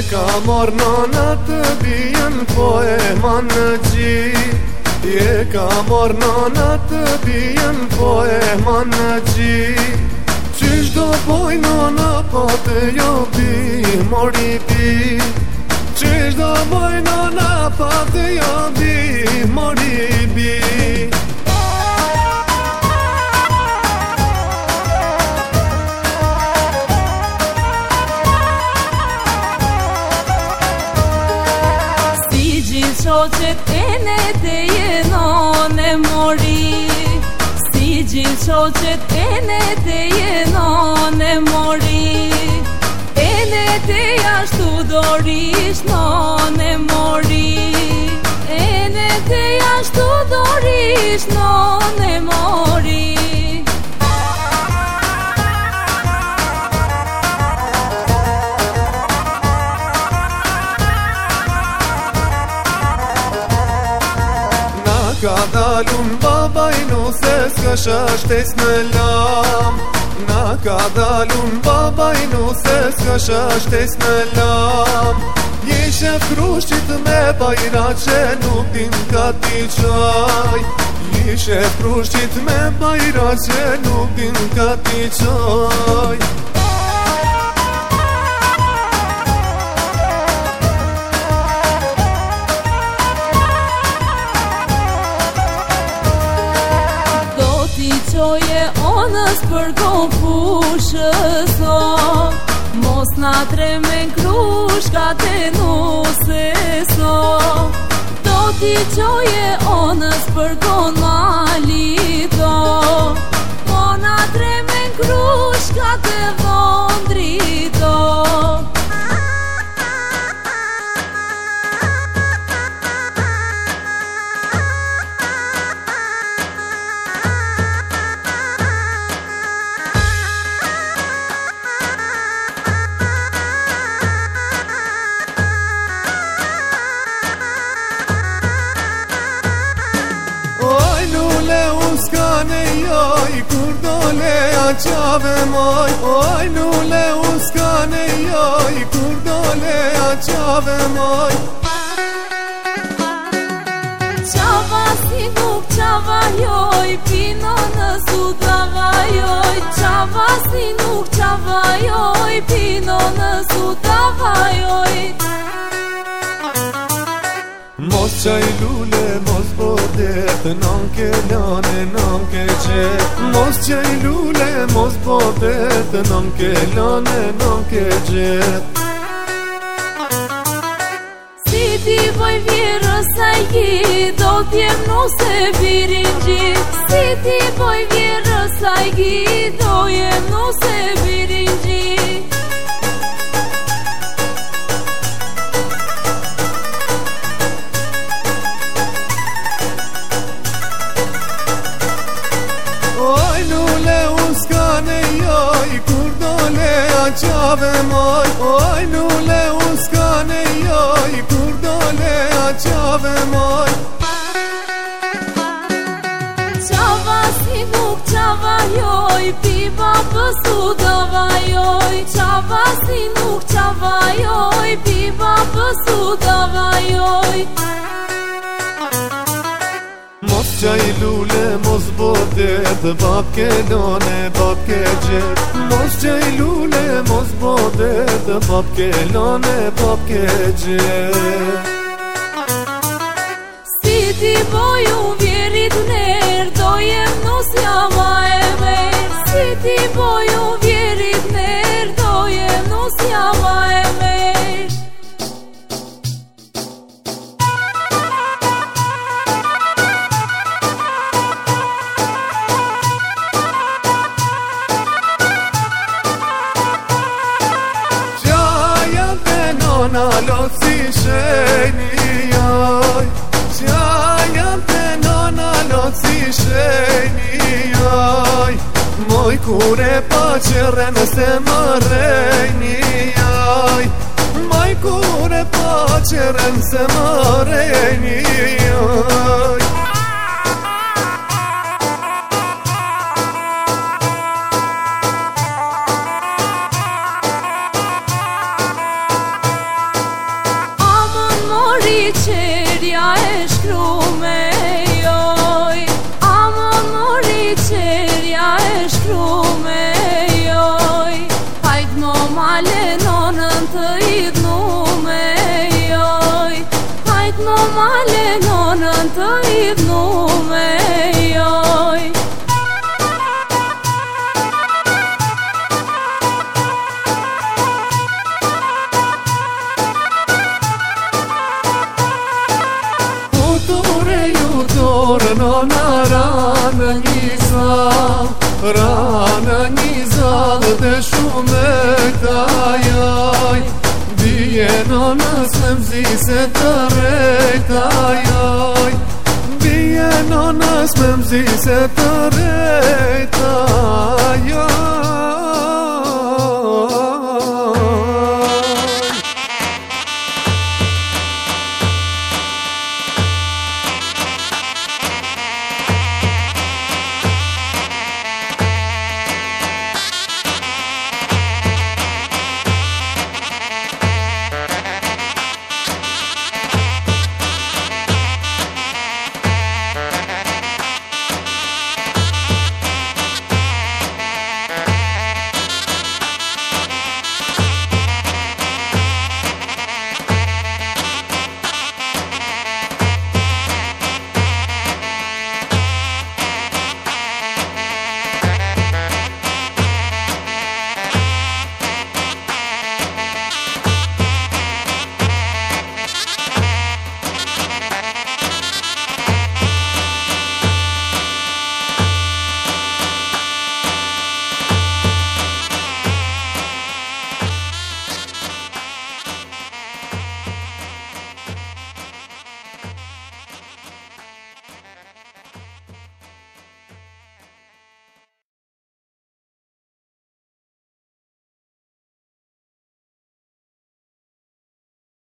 ka marrë nana të bijen, po e man në gjit. Je ka marrë nana të bijen, po e man në gjit. Qysh do boj nana pa të jo bi, mori bi. Qysh do boj nana pa të jo bi, mori bi. Qoqet e ne te jenon e mori, si gjithë qoqet e ne te jenon e mori. E ne te jashtu dorish non e mori, e ne te jashtu dorish non e mori. Ka dalun babaj nuse s'ka shashtes në lam. Na ka dalun babaj nuse s'ka shashtes në lam. Jeshe frushqit me bajra që nuk din ka ti qaj. Jeshe frushqit me bajra që nuk din ka ti qaj. Qoje onës për konfushës, mos na tremen krushkat e nusës. Do t'i qoje onës për kon malito, mo na tremen krushkat e vondrito. Uskane joj, kur dole a qave moj. Oj, nule uskane joj, kur dole a qave moj. Qava si nuk qava joj, pino në sudava joj. Qava si nuk qava joj, pino në sudava joj. Mos qaj lule, mos bodet, non ke lane, non ke qet. Mos qaj lule, mos bodet, non ke lane, non ke qet. Si ti voj vjerës a ji, do t'jem nuse birin gjit. Si ti voj vjerës a ji, do jem nuse birin gjit. Oj, nule uskane joj, kur dole a qave moj. Oj, nule uskane joj, kur dole a qave moj. Qava si nuk qava joj, pi babës u dava joj. Qava si nuk qava joj, pi babës u dava joj. Mos qaj lule, mos bodet, bab ke lane, bab ke gjet. Mos qaj lule, mos bodet, bab ke lane, bab ke gjet. Si ti boju vjerit ner, do jem nusja ma e mer. Si ti boju vjerit ner, do jem nusja ma e mer. Nona lot si shenjë joj. Qaja te nona lot si shenjë joj. Moj kure pa qërën se më rejni joj. Moj kure pa qërën se më rejni joj. lidhnu me joj. Utore jutore nona ranë njëzal dhe shume këtajaj. Bije nonës me mzise të rejtajaj. Bije nonës me mzise të rejtajaj.